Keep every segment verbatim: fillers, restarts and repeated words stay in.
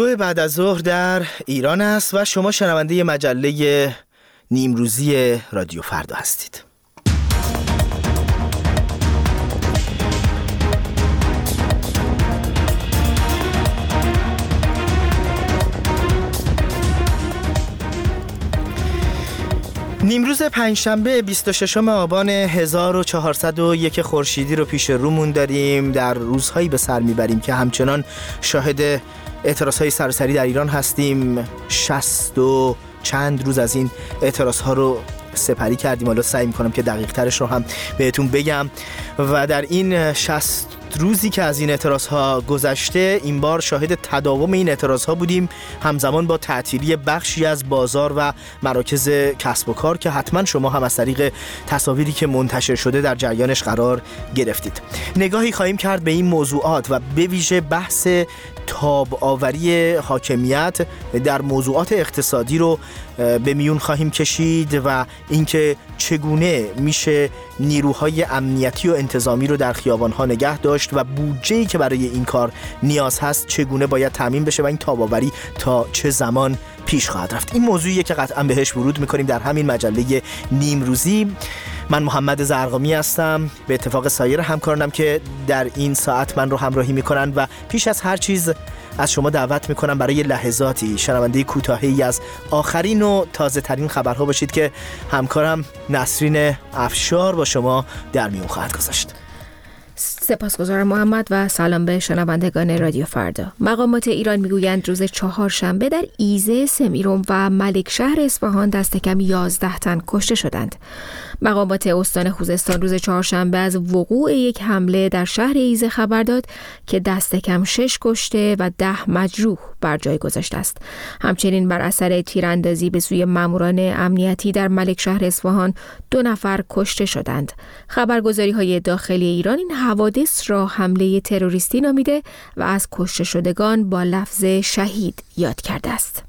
دو بعد از ظهر در ایران است و شما شنونده مجله نیمروزی رادیو فردا هستید. نیمروز پنجشنبه بیست و ششم آبان هزار و چهارصد و یک خورشیدی رو پیش رومون داریم. در روزهایی به سر میبریم که همچنان شاهد اعتراضهای سراسری در ایران هستیم. شصت و چند روز از این اعتراضها رو سپری کردیم. حالا سعی میکنم که دقیق ترش رو هم بهتون بگم. و در این شصت روزی که از این اعتراضها گذشته، این بار شاهد تداوم این اعتراضها بودیم، همزمان با تعطیلی بخشی از بازار و مراکز کسب و کار که حتما شما هم از طریق تصاویری که منتشر شده در جریانش قرار گرفتید. نگاهی خواهیم کرد به این موضوعات و به ویژه بحث تاب آوری حاکمیت در موضوعات اقتصادی رو به میون خواهیم کشید و اینکه چگونه میشه نیروهای امنیتی و انتظامی رو در خیابان‌ها نگه داشت و بودجه‌ای که برای این کار نیاز هست چگونه باید تامین بشه و این تاب آوری تا چه زمان پیش خواهد رفت. این موضوعیه که قطعا بهش ورود میکنیم در همین مجله نیمروزی. من محمد زرقامی هستم، به اتفاق سایر همکارانم که در این ساعت من رو همراهی میکنن و پیش از هر چیز از شما دعوت میکنم برای لحظاتی شنونده کوتاهی از آخرین و تازه ترین خبرها باشید که همکارم نسرین افشار با شما در میون خواهد گذاشت. سپاسگزارم محمد و سلام به شنوندگان رادیو فردا. مقامات ایران میگویند روز چهارشنبه در ایزه، سمیرون و ملکشهر اصفهان دست کم یازده تن کشته شدند. مقامات استان خوزستان روز چهارشنبه از وقوع یک حمله در شهر ایزه خبر داد که دست کم شش کشته و ده مجروح بر جای گذاشته است. همچنین بر اثر تیراندازی به سوی ماموران امنیتی در ملکشهر اصفهان دو نفر کشته شدند. خبرگزاری‌های داخلی ایران این حوادث را حمله تروریستی نامیده و از کشته شدگان با لفظ شهید یاد کرده است.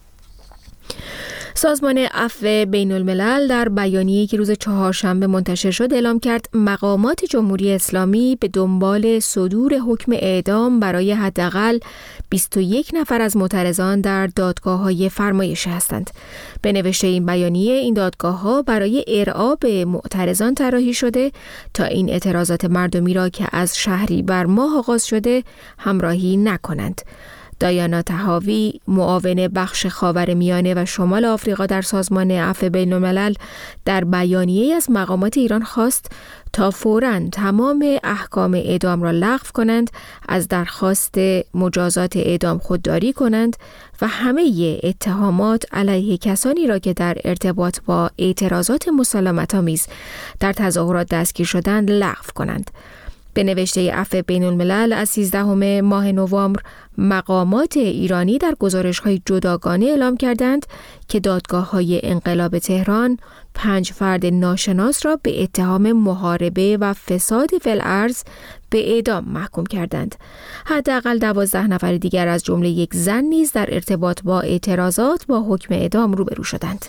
سازمان عفو بین الملل در بیانیه‌ای که روز چهارشنبه منتشر شد اعلام کرد مقامات جمهوری اسلامی به دنبال صدور حکم اعدام برای حداقل بیست و یک نفر از معترضان در دادگاه‌های فرمایشی هستند. به نوشته این بیانیه، این دادگاه‌ها برای ارعاب به معترضان طراحی شده تا این اعتراضات مردمی را که از شهریور ماه آغاز شده همراهی نکنند. دایانا طحاوی، معاون بخش خاورمیانه و شمال آفریقا در سازمان عفو بین الملل، در بیانیه از مقامات ایران خواست تا فوراً تمام احکام اعدام را لغو کنند، از درخواست مجازات اعدام خودداری کنند و همه اتهامات علیه کسانی را که در ارتباط با اعتراضات مسالمت‌آمیز در تظاهرات دستگیر شدند لغو کنند. به نوشته عفو بین الملل از سیزدهم ماه نوامبر، مقامات ایرانی در گزارش‌های جداگانه اعلام کردند که دادگاه‌های انقلاب تهران پنج فرد ناشناس را به اتهام محاربه و فساد فی الارض به اعدام محکوم کردند. حداقل دوازده نفر دیگر از جمله یک زن نیز در ارتباط با اعتراضات با حکم اعدام روبرو شدند.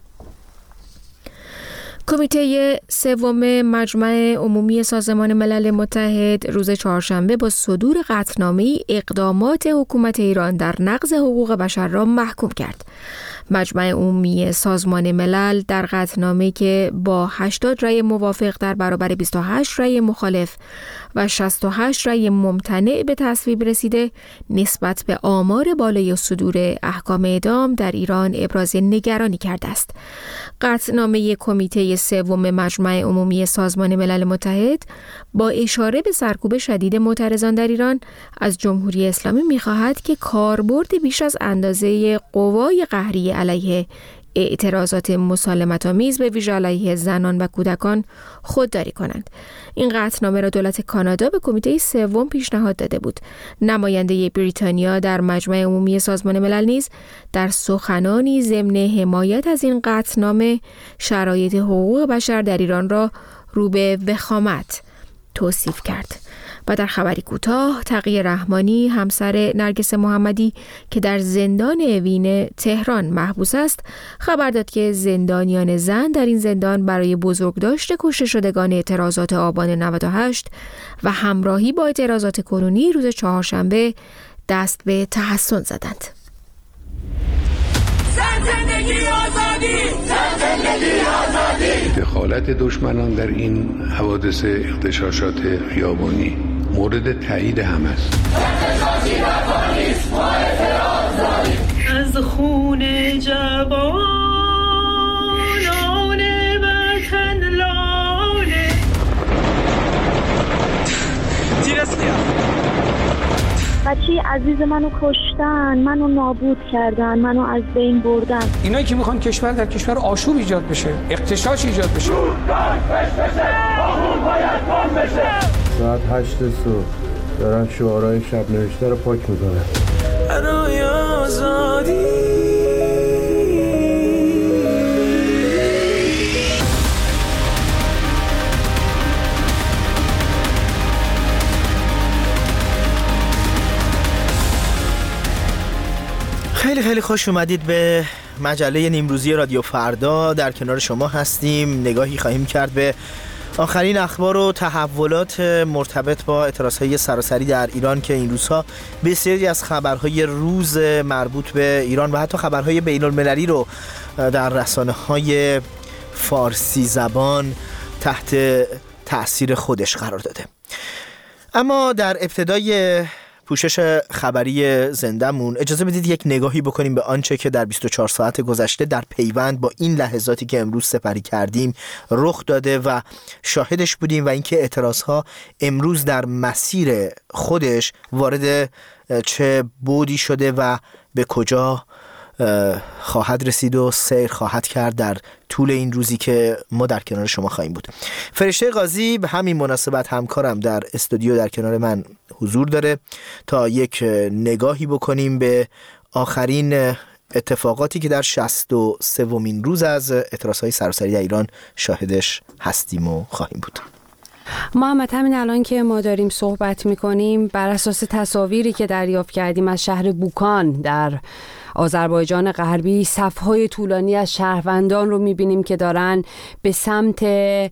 کمیته سوم مجمع عمومی سازمان ملل متحد روز چهارشنبه با صدور قطعنامه‌ای اقدامات حکومت ایران در نقض حقوق بشر را محکوم کرد. مجمع عمومی سازمان ملل در قطعنامه‌ای که با هشتاد رأی موافق در برابر بیست و هشت رأی مخالف و شصت و هشت رأی ممتنع به تصویب رسیده، نسبت به آمار بالای صدور احکام اعدام در ایران ابراز نگرانی کرده است. قطعنامه کمیته سوم مجمع عمومی سازمان ملل متحد با اشاره به سرکوب شدید معترضان در ایران از جمهوری اسلامی می‌خواهد که کاربرد بیش از اندازه قوای قهری علیه اعتراضات مسالمت‌آمیز به ویژه علیه زنان و کودکان خودداری کنند. این قطعنامه را دولت کانادا به کمیته سوم پیشنهاد داده بود. نماینده بریتانیا در مجمع عمومی سازمان ملل نیز در سخنانی ضمن حمایت از این قطعنامه شرایط حقوق بشر در ایران را رو به وخامت توصیف کرد. و در خبری کوتاه، تقی رحمانی همسر نرگس محمدی که در زندان اوین تهران محبوس است خبر داد که زندانیان زن در این زندان برای بزرگداشت کشته شدگان اعتراضات آبان نود و هشت و همراهی با اعتراضات کنونی روز چهارشنبه دست به تحسن زدند. زندگی آزادی، زندگی آزادی. دخالت دشمنان در این حوادث اغتشاشات خیابانی مورد تایید هم است. اغتشاشی روا نیست، ما اعتراض داریم. از خون جوانان وطن لاله تیر اسلیا بچه عزیز منو کشتن، منو نابود کردن، منو از بین بردن. اینایی که میخوان کشور در کشور آشوب ایجاد بشه، اغتشاش ایجاد بشه. ساعت هشت صبح دارن شعارهای شب نوشته رو پاک میکنن. برای آزادی خیلی خیلی خوش اومدید به مجله نیمروزی رادیو فردا. در کنار شما هستیم، نگاهی خواهیم کرد به آخرین اخبار و تحولات مرتبط با اعتراضهای سراسری در ایران که این روزها بسیاری از خبرهای روز مربوط به ایران و حتی خبرهای بین المللی رو در رسانه‌های فارسی زبان تحت تأثیر خودش قرار داده. اما در ابتدای پوشش خبری زندمون اجازه بدید یک نگاهی بکنیم به آنچه که در بیست و چهار ساعت گذشته در پیوند با این لحظاتی که امروز سپری کردیم رخ داده و شاهدش بودیم و اینکه اعتراضها امروز در مسیر خودش وارد چه بودی شده و به کجا خواهد رسید و سیر خواهد کرد در طول این روزی که ما در کنار شما خواهیم بود. فرشته قاضی به همین مناسبت همکارم در استودیو در کنار من حضور داره تا یک نگاهی بکنیم به آخرین اتفاقاتی که در شصت و سومین روز از اعتراضهای سراسری در ایران شاهدش هستیم و خواهیم بود. محمد، همین الان که ما داریم صحبت میکنیم بر اساس تصاویری که دریافت کردیم از شهر بوکان در آذربایجان غربی، صف‌های طولانی از شهروندان رو می‌بینیم که دارن به سمت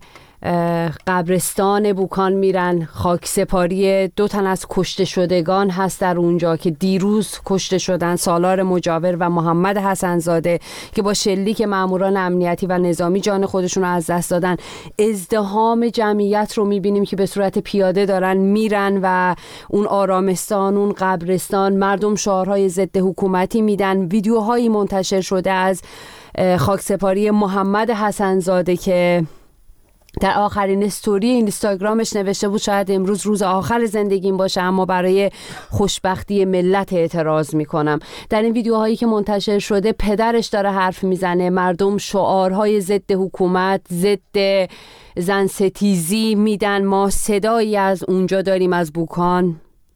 قبرستان بوکان میرن. خاک سپاری دو تن از کشته شدگان هست در اونجا که دیروز کشته شدن، سالار مجاور و محمد حسن‌زاده که با شلیک ماموران امنیتی و نظامی جان خودشون رو از دست دادن. ازدحام جمعیت رو میبینیم که به صورت پیاده دارن میرن و اون آرامستان، اون قبرستان، مردم شعارهای ضد حکومتی میدن. ویدیوهایی منتشر شده از خاک سپاری محمد حسن‌زاده که در آخرین استوری اینستاگرامش نوشته بود شاید امروز روز آخر زندگیم باشه اما برای خوشبختی ملت اعتراض میکنم. در این ویدیوهایی که منتشر شده پدرش داره حرف میزنه، مردم شعارهای ضد حکومت، ضد زن ستیزی میدن. ما صدایی از اونجا داریم از بوکان.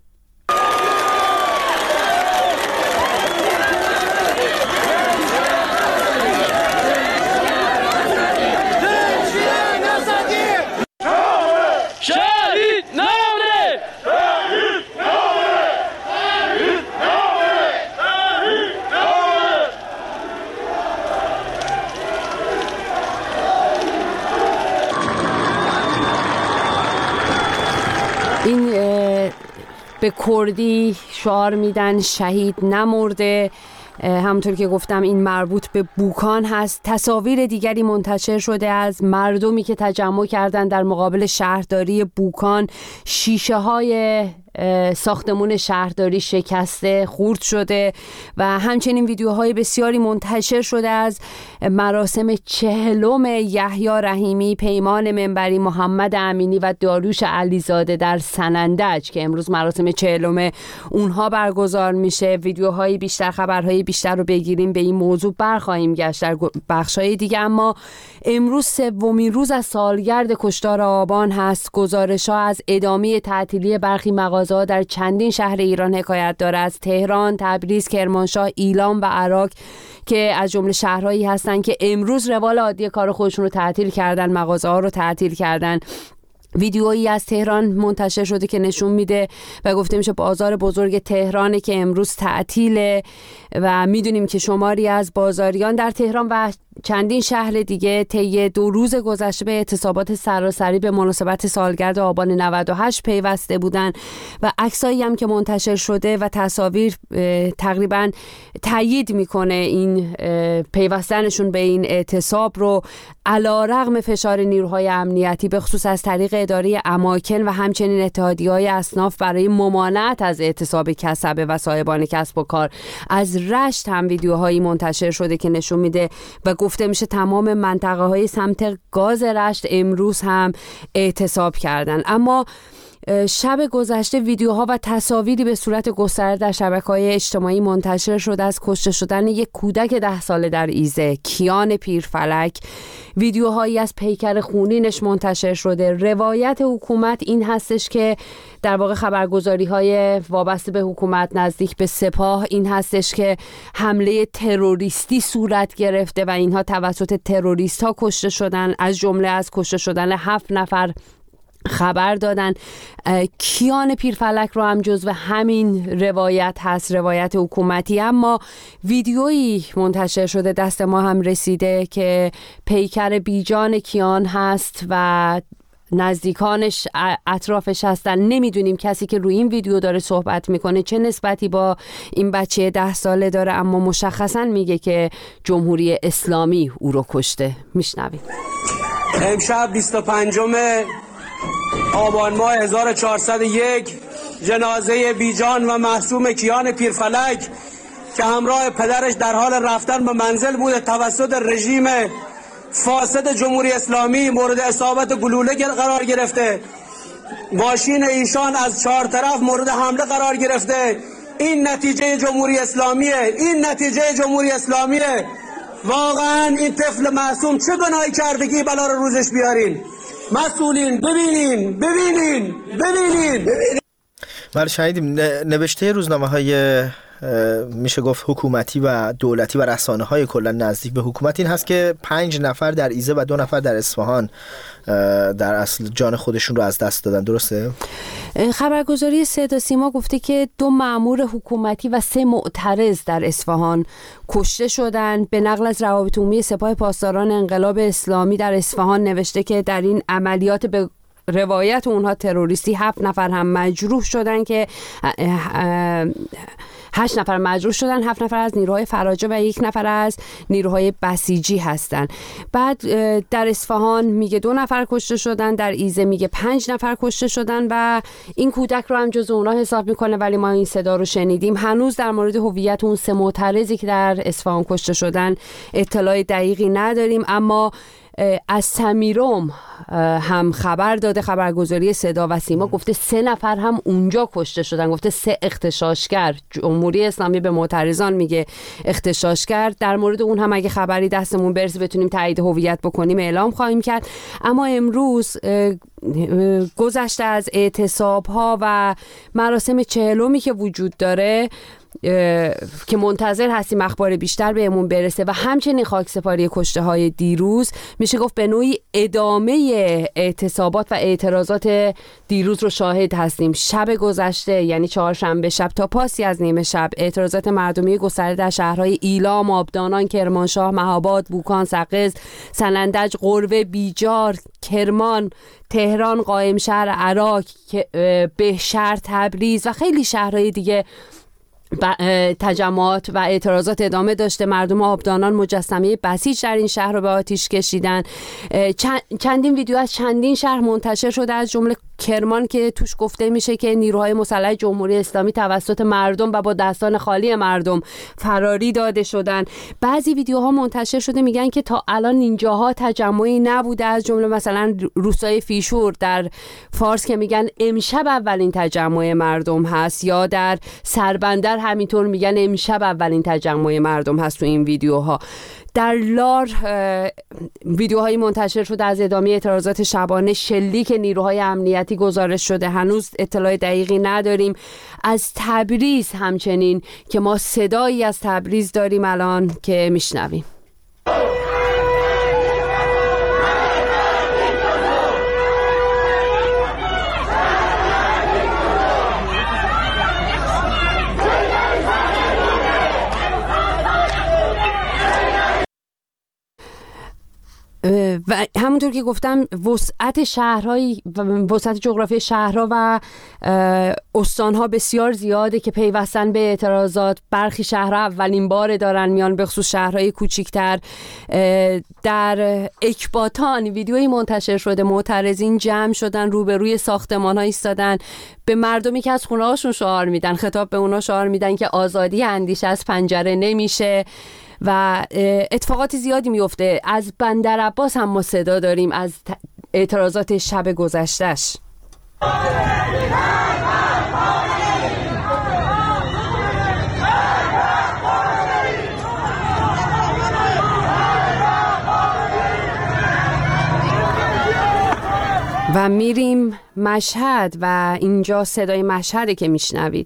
این به کردی شعار میدن شهید نمرده. همونطور که گفتم این مربوط به بوکان هست. تصاویر دیگری منتشر شده از مردمی که تجمع کردن در مقابل شهرداری بوکان. شیشه های ساختمون شهرداری شکسته، خورد شده و همچنین ویدیوهای بسیاری منتشر شده از مراسم چهلم یحیی رحیمی، پیمان منبری، محمد امینی و داریوش علیزاده در سنندج که امروز مراسم چهلم اونها برگزار میشه. ویدیوهای بیشتر، خبرهای بیشتر رو بگیریم به این موضوع برخواهیم گشت در بخشای دیگه. اما امروز سومین روز از سالگرد کشتار آبان هست. گزارش‌ها از ادامه تعطیلی برخی مغازه‌ها در چندین شهر ایران حکایت داره، از تهران، تبریز، کرمانشاه، ایلام و عراق که از جمله شهرهایی هستن که امروز روال عادی کار خودشون رو تعطیل کردن، مغازه‌ها رو تعطیل کردن. ویدیویی از تهران منتشر شده که نشون میده و گفته میشه بازار بزرگ تهرانه که امروز تعطیله و میدونیم که شماری از بازاریان در تهران و چندین شهر دیگه طی دو روز گذشته به اعتصابات سراسری به مناسبت سالگرد آبان نود و هشت پیوسته بودن و عکسایی هم که منتشر شده و تصاویر تقریبا تایید میکنه این پیوستنشون به این اعتصاب رو، علیرغم فشار نیروهای امنیتی به خصوص از طریق اداره اماکن و همچنین اتحادیه‌های اصناف برای ممانعت از اعتصاب کسبه و صاحبان کسب و کار. از رشت هم ویدیوهایی منتشر شده که نشون میده و گفته میشه تمام منطقه های سمت گاز رشت امروز هم اعتصاب کردن. اما شب گذشته ویدیوها و تصاویری به صورت گسترده در شبکه‌های اجتماعی منتشر شد از کشته شدن یک کودک ده ساله در ایزه، کیان پیرفلک. ویدیوهایی از پیکر خونینش منتشر شده. روایت حکومت این هستش که در واقع خبرگزاری‌های وابسته به حکومت نزدیک به سپاه این هستش که حمله تروریستی صورت گرفته و اینها توسط تروریست‌ها کشته شدن. از جمله از کشته شدن هفت نفر خبر دادن. کیان پیرفلک رو هم جزو همین روایت هست، روایت حکومتی. اما ویدیویی منتشر شده دست ما هم رسیده که پیکر بیجان کیان هست و نزدیکانش اطرافش هستن. نمیدونیم کسی که روی این ویدیو داره صحبت میکنه چه نسبتی با این بچه ده ساله داره، اما مشخصا میگه که جمهوری اسلامی او رو کشته. میشنویم. امشب بیست و پنجم آبان ماه هزار و چهارصد و یک جنازه بیجان و معصوم کیان پیرفلک که همراه پدرش در حال رفتن به منزل بوده توسط رژیم فاسد جمهوری اسلامی مورد اصابت گلوله قرار گرفته. ماشین ایشان از چهار طرف مورد حمله قرار گرفته. این نتیجه جمهوری اسلامیه، این نتیجه جمهوری اسلامیه. واقعا این طفل معصوم چه گناهی کرده که بلا رو روزش بیارین؟ مسئولین ببینین ببینین ببینین بله شنیدیم. نوشته روزنامه های میشه گفت حکومتی و دولتی و رسانه های کلا نزدیک به حکومت این هست که پنج نفر در ایزه و دو نفر در اصفهان در اصل جان خودشون رو از دست دادن. درسته؟ خبرگزاری صدا سیما گفته که دو مأمور حکومتی و سه معترض در اصفهان کشته شدن. به نقل از روابط عمومی سپاه پاسداران انقلاب اسلامی در اصفهان نوشته که در این عملیات به روایت اونها تروریستی هفت نفر هم مجروح شدن که هشت نفر مجروح شدن، هفت نفر از نیروهای فراجه و یک نفر از نیروهای بسیجی هستن. بعد در اصفهان میگه دو نفر کشته شدن، در ایزه میگه پنج نفر کشته شدن و این کودک رو هم جزو اونا حساب میکنه، ولی ما این صدا رو شنیدیم. هنوز در مورد هویت اون سه معترضی که در اصفهان کشته شدن اطلاع دقیقی نداریم، اما از سمیرم هم خبر داده خبرگزاری صدا و سیما، گفته سه نفر هم اونجا کشته شدن. گفته سه اغتشاشگر، جمهوری اسلامی به معترضان میگه اغتشاشگر. در مورد اون هم اگه خبری دستمون برسه بتونیم تایید هویت بکنیم اعلام خواهیم کرد. اما امروز گذشته از اعتصاب ها و مراسم چهلمی که وجود داره که منتظر هستیم اخبار بیشتر بهمون برسه و همچنین خاکسپاری کشته های دیروز، میشه گفت به نوعی ادامه اعتصابات و اعتراضات دیروز رو شاهد هستیم. شب گذشته یعنی چهارشنبه شب تا پاسی از نیمه شب اعتراضات مردمی گسترده در شهرهای ایلام، آبدانان، کرمانشاه، مهاباد، بوکان، سقز، سنندج، قربه، بیجار، کرمان، تهران، قائمشهر، عراق، بهشهر، تبریز و خیلی شهرهای دیگه تجمعات و اعتراضات ادامه داشته. مردم آبدانان مجسمه بسیج در این شهر رو به آتیش کشیدن. چندین ویدیو از چندین شهر منتشر شده، از جمله کرمان که توش گفته میشه که نیروهای مسلح جمهوری اسلامی توسط مردم و با دستان خالی مردم فراری داده شدن. بعضی ویدیوها منتشر شده میگن که تا الان اینجاها تجمعی نبوده، از جمله مثلا روستای فیشور در فارس که میگن امشب اولین تجمع مردم هست، یا در سربندر همینطور میگن امشب اولین تجمع مردم هست. تو این ویدیوها در لار ویدیوهایی منتشر شده از ادامه اعتراضات شبانه شلیک نیروهای امنیتی گزارش شده، هنوز اطلاع دقیقی نداریم. از تبریز همچنین که ما صدایی از تبریز داریم الان که میشنویم. و همونطور که گفتم وسعت شهرهای وسعت جغرافی شهرها و استانها بسیار زیاده که پیوستن به اعتراضات. برخی شهرها اولین بار دارن میان، به خصوص شهرهای کوچیک‌تر. در اکباتان ویدیویی منتشر شده، معترضین جمع شدن روبروی ساختمان‌ها ایستادن، به مردمی که از خونه‌هاشون شعار میدن، خطاب به اونا شعار میدن که آزادی اندیشه از پنجره نمیشه و اتفاقات زیادی میفته. از بندر عباس هم ما صدا داریم از اعتراضات شب گذشتش. و میریم مشهد و اینجا صدای مشهده که میشنوید.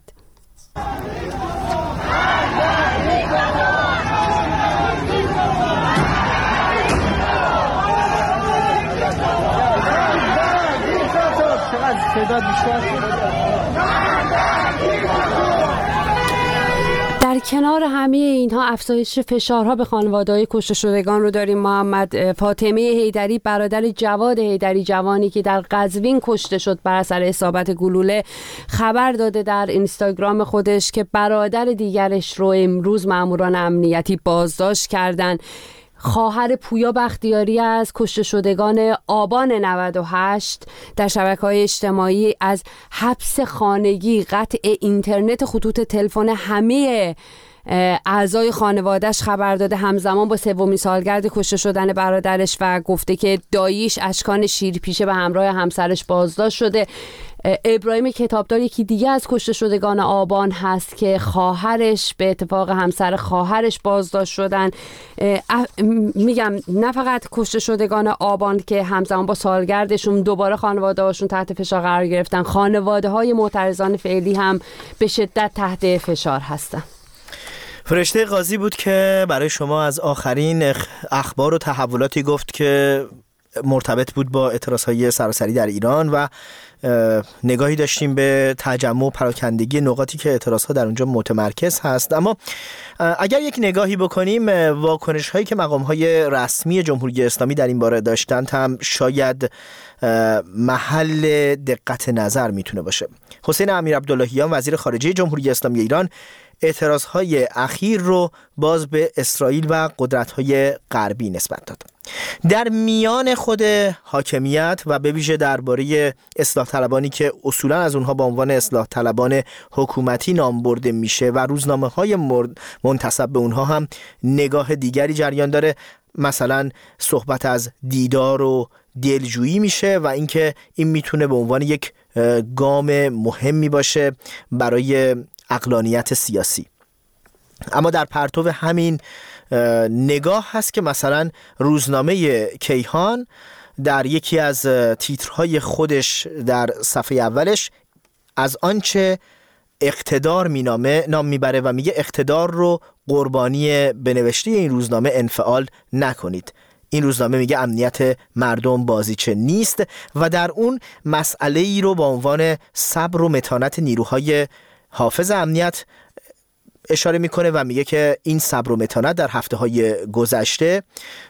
در کنار همه اینها افزایش فشارها به خانواده‌های کشته شدگان رو داریم. محمد فاطمه حیدری برادر جواد حیدری جوانی که در قزوین کشته شد بر اثر اصابت گلوله خبر داده در اینستاگرام خودش که برادر دیگرش رو امروز ماموران امنیتی بازداشت کردن. خواهر پویا بختیاری از کشته شدگان آبان نود و هشت در شبکه‌های اجتماعی از حبس خانگی، قطع اینترنت، خطوط تلفن همه اعضای خانواده‌اش خبر داده، همزمان با سومین سالگرد کشته شدن برادرش، و گفته که داییش اشکان شیرپیشه به همراه همسرش بازداشت شده. ابراهیم کتابدار یکی دیگه از کشته شدگان آبان هست که خواهرش به اتفاق همسر خواهرش بازداشت شدن. میگم نه فقط کشته شدگان آبان که همزمان با سالگردشون دوباره خانواده‌هاشون تحت فشار قرار گرفتن، خانواده‌های معترضان فعلی هم به شدت تحت فشار هستن. فرشته قاضی بود که برای شما از آخرین اخبار و تحولاتی گفت که مرتبط بود با اعتراضهای سراسری در ایران و نگاهی داشتیم به تجمع و پراکندگی نقاطی که اعتراضها در اونجا متمرکز هست. اما اگر یک نگاهی بکنیم واکنش هایی که مقام های رسمی جمهوری اسلامی در این باره داشتند هم شاید محل دقت نظر میتونه باشه. حسین امیرعبداللهیان وزیر خارجه جمهوری اسلامی ایران اعتراضهای اخیر رو باز به اسرائیل و قدرت‌های غربی نسبت داد. در میان خود حاکمیت و به ویژه درباره اصلاح طلبانی که اصولا از اونها با عنوان اصلاح طلبان حکومتی نام برده میشه و روزنامه‌های منتسب به اونها هم نگاه دیگری جریان داره. مثلا صحبت از دیدار و دلجویی میشه و اینکه این میتونه به عنوان یک گام مهمی باشه برای عقلانیت سیاسی. اما در پرتو همین نگاه هست که مثلا روزنامه کیهان در یکی از تیترهای خودش در صفحه اولش از آنچه اقتدار مینامه نام میبره و میگه اقتدار رو قربانی بنوشته این روزنامه انفعال نکنید. این روزنامه میگه امنیت مردم بازیچه نیست و در اون مسئله ای رو با عنوان صبر و متانت نیروهای حافظ امنیت اشاره میکنه و میگه که این صبر و متانت در هفته های گذشته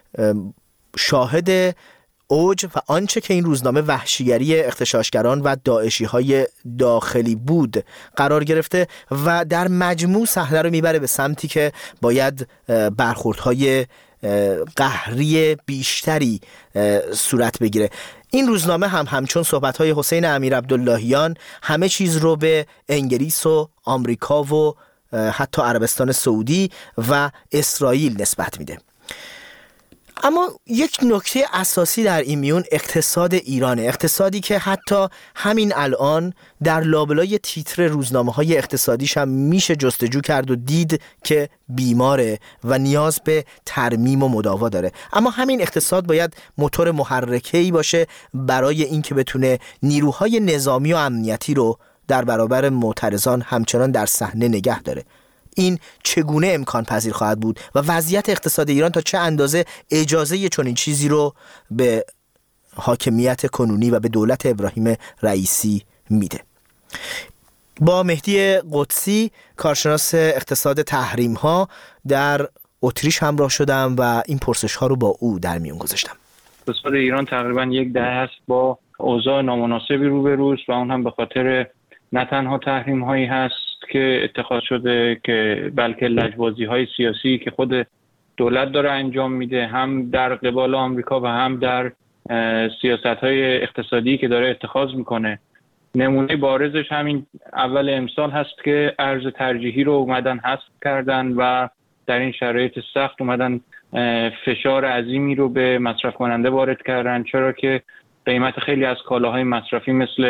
شاهد اوج و آنچه که این روزنامه وحشیگری اغتشاشگران و داعشی های داخلی بود قرار گرفته و در مجموع صحنه رو میبره به سمتی که باید برخوردهای قهری بیشتری صورت بگیره. این روزنامه هم همچون صحبت‌های حسین امیرعبداللهیان همه چیز رو به انگلیس و آمریکا و حتی عربستان سعودی و اسرائیل نسبت میده. اما یک نکته اساسی در این میون اقتصاد ایرانه، اقتصادی که حتی همین الان در لابلای تیتر روزنامه‌های اقتصادیش هم میشه جستجو کرد و دید که بیماره و نیاز به ترمیم و مداوا داره. اما همین اقتصاد باید موتور محرکه‌ای باشه برای اینکه بتونه نیروهای نظامی و امنیتی رو در برابر معترضان همچنان در صحنه نگه داره. این چگونه امکان پذیر خواهد بود و وضعیت اقتصاد ایران تا چه اندازه اجازه چنین چیزی رو به حاکمیت کنونی و به دولت ابراهیم رئیسی میده؟ با مهدی قدسی کارشناس اقتصاد تحریم ها در اتریش همراه شدم و این پرسش ها رو با او در میون گذاشتم. اقتصاد ایران تقریبا یک دهه است با اوضاع نامناسبی روبروست و اون هم به خاطر نه تنها تحریم هایی هست که اتخاذ شده که بلکه لجبازی های سیاسی که خود دولت داره انجام میده، هم در قبال آمریکا و هم در سیاست های اقتصادی که داره اتخاذ میکنه. نمونه بارزش همین اول امسال هست که ارز ترجیحی رو اومدن حذف کردن و در این شرایط سخت اومدن فشار عظیمی رو به مصرف کننده وارد کردن، چرا که قیمت خیلی از کالاهای مصرفی مثل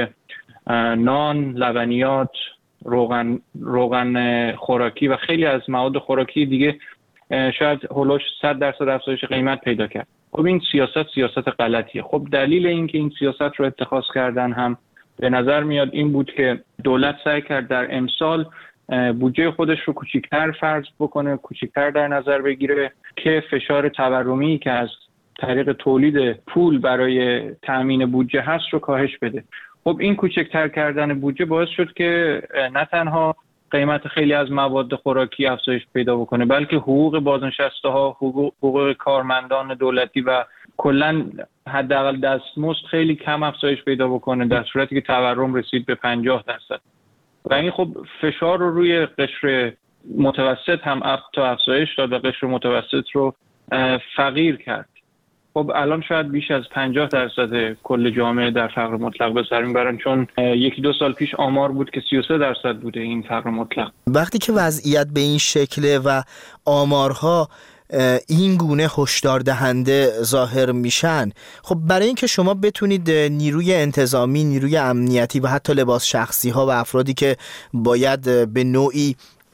نان، لبنیات، روغن روغن خوراکی و خیلی از مواد خوراکی دیگه شاید هولوش صد درصد افزایش قیمت پیدا کرد. خب این سیاست سیاست غلطیه. خب دلیل این که این سیاست رو اتخاذ کردن هم به نظر میاد این بود که دولت سعی کرد در امسال بودجه خودش رو کوچیک‌تر فرض بکنه، کوچیک‌تر در نظر بگیره که فشار تورمی که از طریق تولید پول برای تأمین بودجه هست رو کاهش بده. خب این کوچکتر کردن بودجه باعث شد که نه تنها قیمت خیلی از مواد خوراکی افزایش پیدا بکنه، بلکه حقوق بازنشسته ها، حقوق, حقوق کارمندان دولتی و کلا حداقل دستمزد خیلی کم افزایش پیدا بکنه، در صورتی که تورم رسید به پنجاه درصد. و این خب فشار رو روی قشر متوسط هم تا افزایش داد و قشر متوسط رو فقیر کرد. خب الان شاید بیش از پنجاه درصد کل جامعه در فقر مطلق به سر میبرن، چون یکی دو سال پیش آمار بود که سی و سه درصد بوده این فقر مطلق. وقتی که وضعیت به این شکله و آمارها این گونه هشدار دهنده ظاهر میشن، خب برای اینکه شما بتونید نیروی انتظامی، نیروی امنیتی و حتی لباس شخصی ها و افرادی که باید به نوعی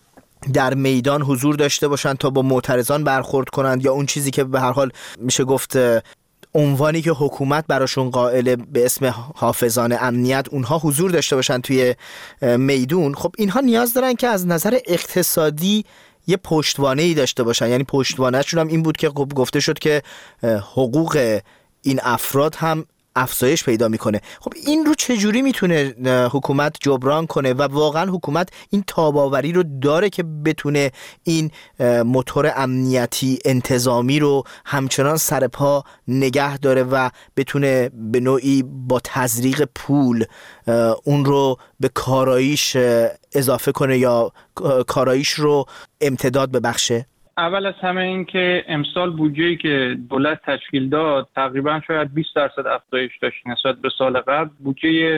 در میدان حضور داشته باشند تا با معترضان برخورد کنند، یا اون چیزی که به هر حال میشه گفت عنوانی که حکومت براشون قائله به اسم حافظان امنیت، اونها حضور داشته باشند توی میدون، خب اینها نیاز دارن که از نظر اقتصادی یه پشتوانه‌ای داشته باشن. یعنی پشتوانه‌شون هم این بود که گفته شد که حقوق این افراد هم افزایش پیدا میکنه. خب این رو چجوری میتونه حکومت جبران کنه و واقعا حکومت این تاباوری رو داره که بتونه این موتور امنیتی انتظامی رو همچنان سر پا نگه داره و بتونه به نوعی با تزریق پول اون رو به کاراییش اضافه کنه یا کاراییش رو امتداد ببخشه؟ اول از همه این که امسال بودجه‌ای که دولت تشکیل داد تقریبا شاید بیست درصد افزایش داشت نسبت به سال قبل. بودجه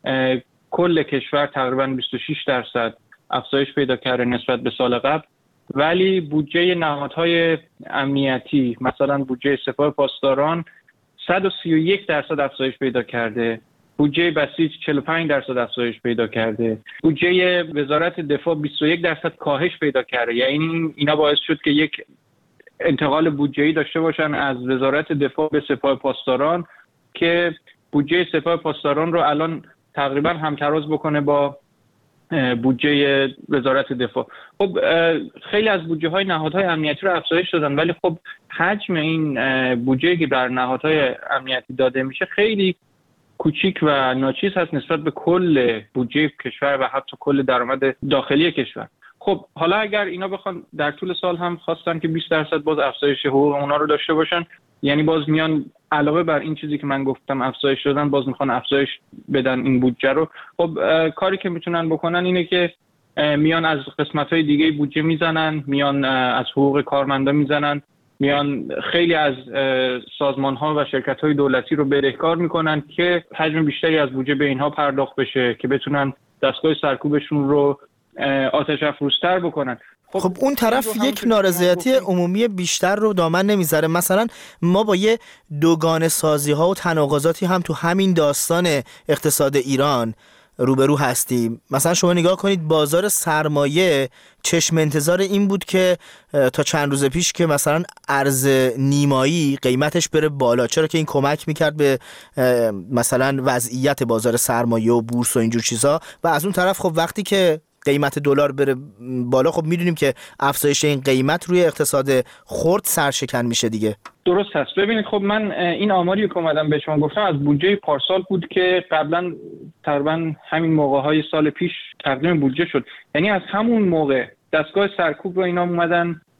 کل کشور تقریبا بیست و شش درصد افزایش پیدا کرده نسبت به سال قبل، ولی بودجه نهادهای امنیتی مثلا بودجه سپاه پاسداران صد و سی و یک درصد افزایش پیدا کرده، بودجه بسیج چهل و پنج درصد افزایش پیدا کرده، بودجه وزارت دفاع بیست و یک درصد کاهش پیدا کرده. یعنی اینا باعث شد که یک انتقال بودجه‌ای داشته باشن از وزارت دفاع به سپاه پاسداران که بودجه سپاه پاسداران رو الان تقریبا همتراز بکنه با بودجه وزارت دفاع. خب خیلی از بودجه های نهادهای امنیتی رو افزایش دادن، ولی خب حجم این بودجه‌ای که در نهادهای امنیتی داده میشه خیلی کوچیک و ناچیز هست نسبت به کل بودجه کشور و حتی کل درآمد داخلی کشور. خب حالا اگر اینا بخوان در طول سال هم خواستن که بیست درصد باز افزایش حقوق اونا رو داشته باشن، یعنی باز میان علاوه بر این چیزی که من گفتم افزایش دادن باز میخوان افزایش بدن این بودجه رو. خب کاری که میتونن بکنن اینه که میان از قسمت‌های دیگه بودجه میزنن، میان از حقوق کارمندا میزنن، میان خیلی از سازمان‌ها و شرکت‌های دولتی رو بدهکار میکنن که حجم بیشتری از بودجه به اینها پرداخت بشه که بتونن دستگاه سرکوبشون رو آتش افروزتر بکنن. خب, خب اون طرف یک نارضایتی عمومی بیشتر رو دامن نمیذاره. مثلا ما با یه دوگانه سازی ها و تناقضاتی هم تو همین داستان اقتصاد ایران روبرو هستیم. مثلا شما نگاه کنید بازار سرمایه چشم انتظار این بود که تا چند روز پیش که مثلا ارز نیمایی قیمتش بره بالا، چرا که این کمک میکرد به مثلا وضعیت بازار سرمایه و بورس و اینجور چیزا. و از اون طرف خب وقتی که قیمت دلار بره بالا خب میدونیم که افزایش این قیمت روی اقتصاد خرد سرشکن میشه دیگه. درست هست. ببینید خب من این آماری که اومدم به شما گفتم از بودجه پارسال بود که قبلا تقریبا همین موقع‌های سال پیش تقدیم بودجه شد. یعنی از همون موقع دستگاه سرکوب رو اینا اومدن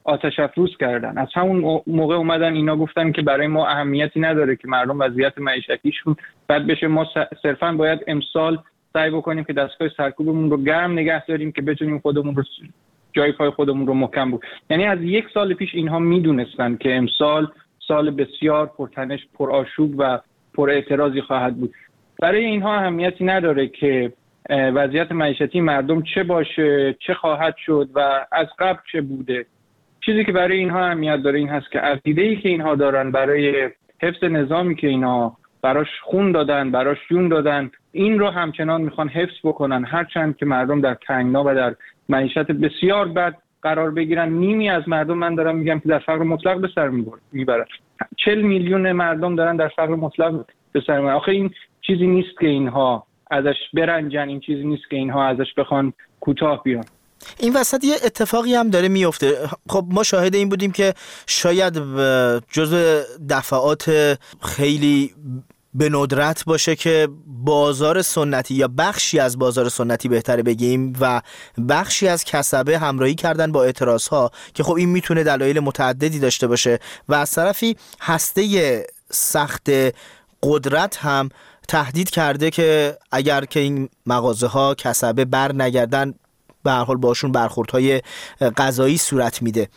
آتش افروز کردن. از همون موقع اومدن اینا گفتن که برای ما اهمیتی نداره که مردم وضعیت معیشتیشون بد بشه، ما صرفاً باید امسال سعی بکنیم که دستگاه سرکوبمون رو گرم نگه داریم که بتونیم خودمون رو جای پای خودمون رو محکم بود. یعنی از یک سال پیش اینها میدونستن که امسال سال بسیار پرتنش، پرآشوب و پر اعتراضی خواهد بود. برای اینها اهمیتی نداره که وضعیت معیشتی مردم چه باشه، چه خواهد شد و از قبل چه بوده. چیزی که برای اینها اهمیت داره این هست که عقیده‌ای که اینها دارن برای حفظ نظامی که اینها براش خون دادن، براش جون دادن، این رو همچنان میخوان حفظ بکنن، هرچند که مردم در تنگنا و در معیشت بسیار بد قرار بگیرن. نیمی از مردم، من دارم میگم که در فقر مطلق به سر میبرن. چهل میلیون مردم دارن در فقر مطلق به سر میبرن. آخه این چیزی نیست که اینها ازش برنجن، این چیزی نیست که اینها ازش بخوان کوتاه بیان. این وسط یه اتفاقی هم داره میفته. خب ما شاهد این بودیم که شاید جزو دفعات خیلی به ندرت باشه که بازار سنتی یا بخشی از بازار سنتی بهتره بگیم و بخشی از کسبه همراهی کردن با اعتراضها که خب این میتونه دلایل متعددی داشته باشه و از طرفی هسته سخت قدرت هم تهدید کرده که اگر که این مغازه ها کسبه بر نگردن به هر حال باشون برخوردهای قضایی صورت میده.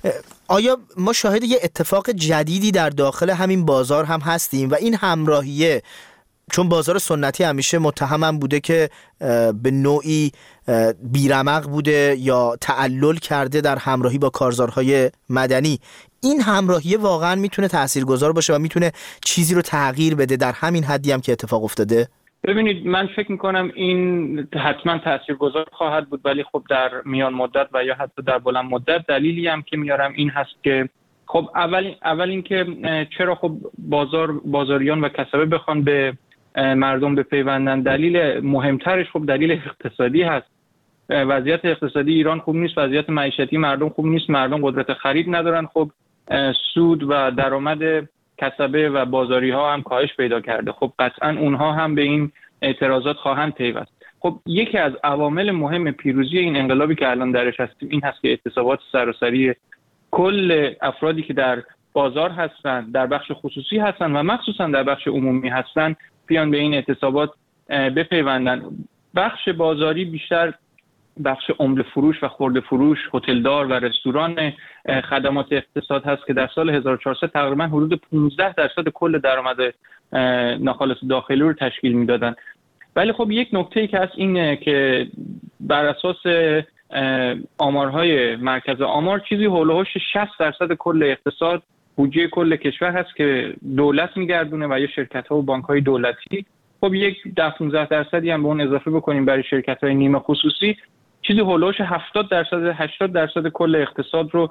آیا ما شاهد یه اتفاق جدیدی در داخل همین بازار هم هستیم و این همراهیه، چون بازار سنتی همیشه متهم هم بوده که به نوعی بیرمق بوده یا تعلل کرده در همراهی با کارزارهای مدنی، این همراهیه واقعا میتونه تاثیرگذار باشه و میتونه چیزی رو تغییر بده در همین حدی هم که اتفاق افتاده؟ ببینید، من فکر میکنم این حتما تاثیرگذار خواهد بود، ولی خب در میان مدت و یا حتی در بلند مدت دلیلی هم که میارم این هست که خب اول اول اینکه چرا خب بازار بازاریان و کسبه بخوان به مردم بپیوندن، دلیل مهمترش خب دلیل اقتصادی هست. وضعیت اقتصادی ایران خوب نیست، وضعیت معیشتی مردم خوب نیست، مردم قدرت خرید ندارن، خب سود و درآمد کسبه و بازاری ها هم کاهش پیدا کرده. خب قطعا اونها هم به این اعتراضات خواهند پیوست. خب یکی از عوامل مهم پیروزی این انقلابی که الان درش هستیم این هست که اعتصابات سراسری کل افرادی که در بازار هستن، در بخش خصوصی هستن و مخصوصا در بخش عمومی هستن، بیان به این اعتصابات بپیوندن. بخش بازاری بیشتر بخش عمده فروش و خرده فروش، هتلدار و رستوران خدمات اقتصاد هست که در سال هزار و چهارصد تقریبا حدود پانزده درصد کل درآمد ناخالص داخلی رو تشکیل میدادن. ولی خب یک نکته ای که هست اینه که بر اساس آمارهای مرکز آمار چیزی هول و هوش شصت درصد کل اقتصاد بودجه کل کشور هست که دولت میگردونه و یا شرکت‌ها و بانک‌های دولتی. خب یک ده پانزده درصدی هم به اون اضافه بکنیم برای شرکت‌های نیمه خصوصی، چیزی هول و هوش هفتاد درصد هشتاد درصد کل اقتصاد رو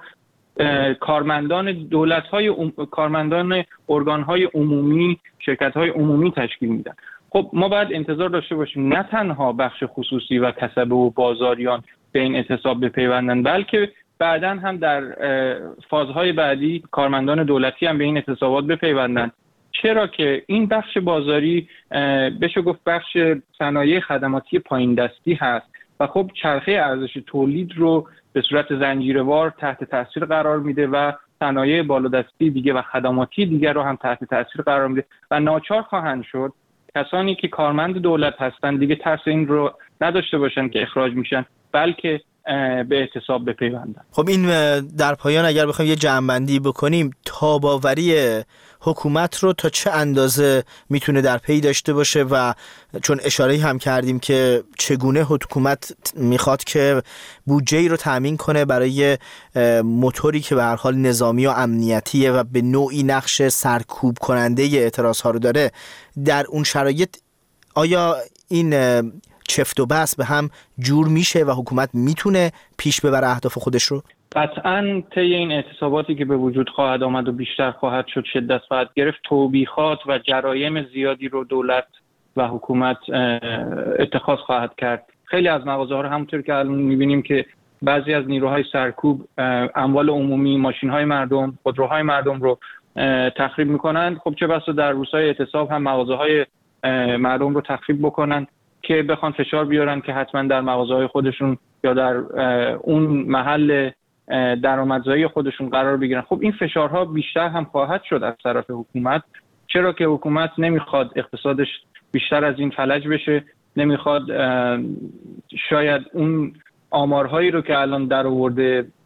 کارمندان دولت‌های ام... کارمندان ارگان‌های عمومی، شرکت‌های عمومی تشکیل میدن. خب ما باید انتظار داشته باشیم نه تنها بخش خصوصی و کسبه و بازاریان به این اعتصاب بپیوندن، بلکه بعداً هم در فازهای بعدی کارمندان دولتی هم به این اعتصابات بپیوندن. چرا که این بخش بازاری بشه گفت بخش صنایع خدماتی پایین دستی هست و خب چرخه ارزش تولید رو به صورت زنجیروار تحت تاثیر قرار میده و صنایع بالادستی دیگه و خدماتی دیگه رو هم تحت تاثیر قرار میده و ناچار خواهند شد کسانی که کارمند دولت هستن دیگه ترس این رو نداشته باشن که اخراج میشن، بلکه به اعتصاب بپیوندن. خب این در پایان اگر بخوایم یه جمع‌بندی بکنیم، تاباوری حکومت رو تا چه اندازه میتونه در پی داشته باشه و چون اشاره هم کردیم که چگونه حکومت میخواد که بودجه‌ای رو تامین کنه برای موتوری که به هر حال نظامی و امنیتیه و به نوعی نقش سرکوب کننده اعتراض‌ها رو داره، در اون شرایط آیا این چفت و بس به هم جور میشه و حکومت میتونه پیش ببره اهداف خودش رو؟ قطعاً طی این اعتصاباتی که به وجود خواهد آمد و بیشتر خواهد شد شدت خواهد گرفت، توبیخات و جرایم زیادی رو دولت و حکومت اتخاذ خواهد کرد. خیلی از مغازه‌ها رو همونطور که الان می‌بینیم که بعضی از نیروهای سرکوب اموال عمومی، ماشین‌های مردم، خودروهای مردم رو تخریب می‌کنن. خب چه بسا در روزهای اعتصاب هم مغازه‌های مردم رو تخریب بکنن که بخوان فشار بیارن که حتما در مغازه‌های خودشون یا در اون محل درآمدزایی خودشون قرار بگیرن. خب این فشارها بیشتر هم خواهد شد از طرف حکومت، چرا که حکومت نمیخواد اقتصادش بیشتر از این فلج بشه، نمیخواد شاید اون آمارهایی رو که الان در آورده